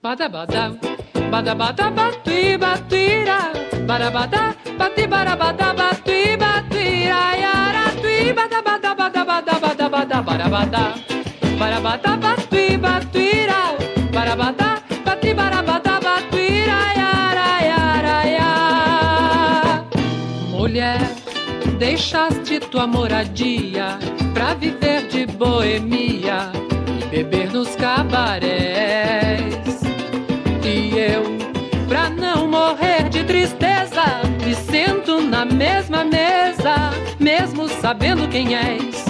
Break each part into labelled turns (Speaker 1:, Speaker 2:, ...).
Speaker 1: Badabada, badabada, batui, batuira, badabada, bati, barabada, batui, batuira, yara, tui, badabada, badabada, badabada, barabada, barabada, batui, batuira, barabada, bati, barabada, batuira, yara, yara, yara. Mulher, deixaste tua moradia pra viver de boemia e beber nos cabarés. E eu, pra não morrer de tristeza, me sento na mesma mesa, mesmo sabendo quem és.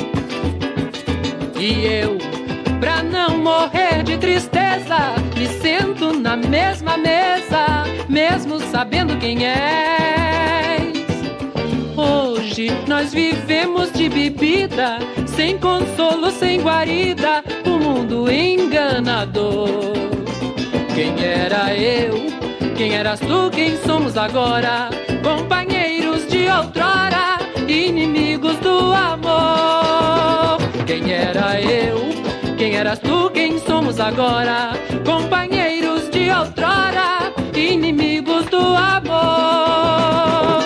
Speaker 1: E eu, pra não morrer de tristeza, me sento na mesma mesa, mesmo sabendo quem és. Hoje nós vivemos de bebida, sem consolo, sem guarida, o mundo enganador. Quem era eu? Quem eras tu? Quem somos agora? Companheiros de outrora, inimigos do amor. Quem era eu? Quem eras tu? Quem somos agora? Companheiros de outrora, inimigos do amor.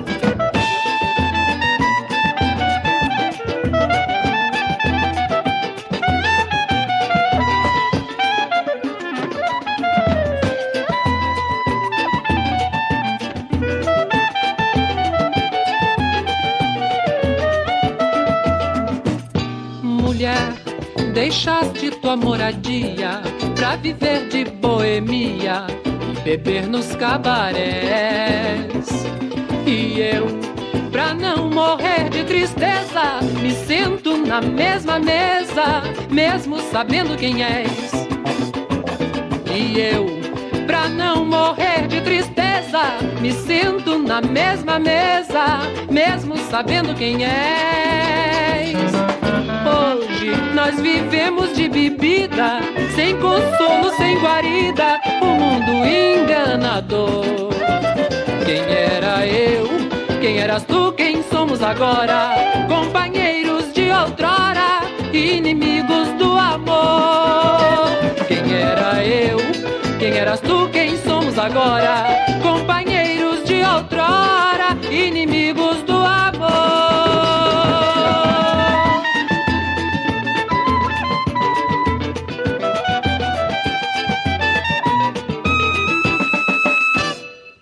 Speaker 1: Deixaste tua moradia pra viver de boemia e beber nos cabarés. E eu, pra não morrer de tristeza, me sento na mesma mesa, mesmo sabendo quem és. E eu, pra não morrer de tristeza, me sento na mesma mesa, mesmo sabendo quem és. Hoje nós vivemos de bebida, sem consolo, sem guarida, o mundo enganador. Quem era eu? Quem eras tu? Quem somos agora? Companheiros de outrora, inimigos do amor. Quem era eu? Quem eras tu? Quem somos agora? Companheiros de outrora, inimigos do